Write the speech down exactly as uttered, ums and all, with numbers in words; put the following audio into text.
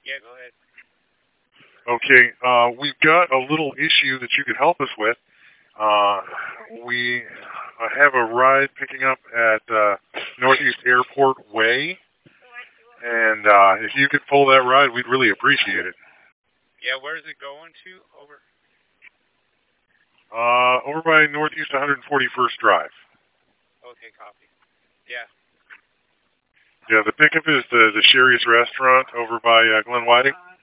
Yeah, go ahead. Okay, uh, we've got a little issue that you could help us with. Uh, we uh, have a ride picking up at uh, Northeast Airport Way, and uh, if you could pull that ride, we'd really appreciate it. Yeah, where is it going to? Over. Uh, over by Northeast one forty-first Drive. Okay, copy. Yeah. Yeah, the pickup is the the Sherry's Restaurant over by uh, Glen Whiting.